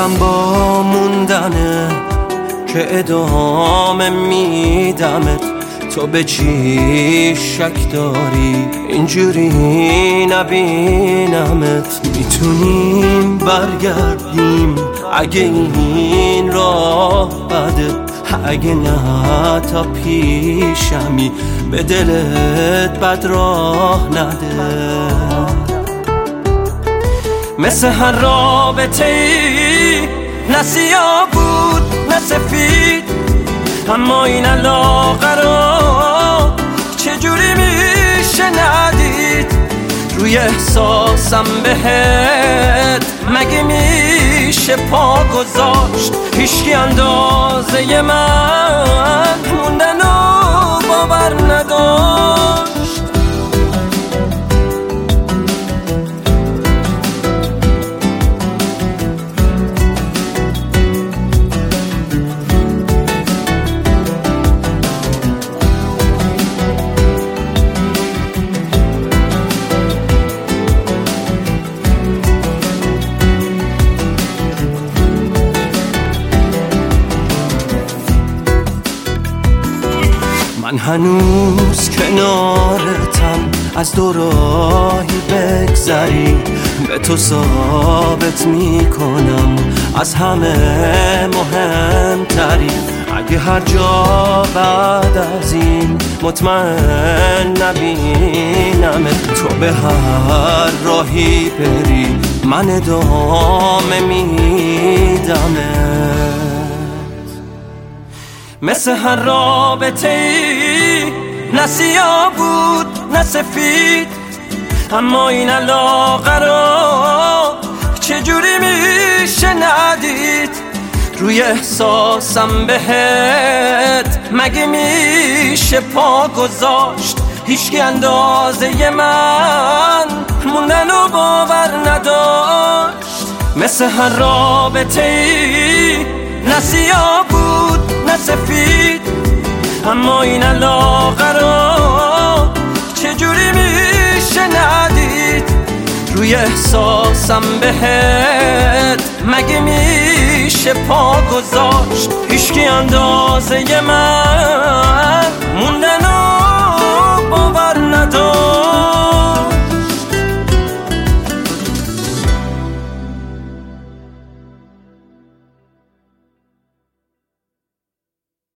دلم با موندنه که ادامه میدمت. تو به چی شک داری اینجوری نبینمت؟ میتونیم برگردیم اگه این راه بده، اگه نه تا پیشمی به دلت بد راه نده. مثل هر رابطه ای نه سیاه بود نه سفید، اما این علاقه رو چجوری میشه ندید؟ روی احساسم بهت مگه میشه پا گذاشت؟ هیچکی اندازه من موندن و باور نداشت. من هنوز کنارتم، از دو راهی بگذری به تو ثابت میکنم از همه مهمتری. اگه هر جا بعد از این مطمئن نبینمت، تو به هر راهی بری من ادامه میدمت. مثل هر رابطه ای نه سیاه بود نه سفید، اما این علاقه رو چجوری میشه ندید؟ روی احساسم بهت مگه میشه پا گذاشت؟ هیچکی اندازه من موندن و باور نداشت. مثل هر رابطه ای نه سیاه بود نه سفید، اما این علاقه رو چجوری میشه ندید؟ روی احساسم بهت مگه میشه پا گذاشت؟ هیچکی اندازه من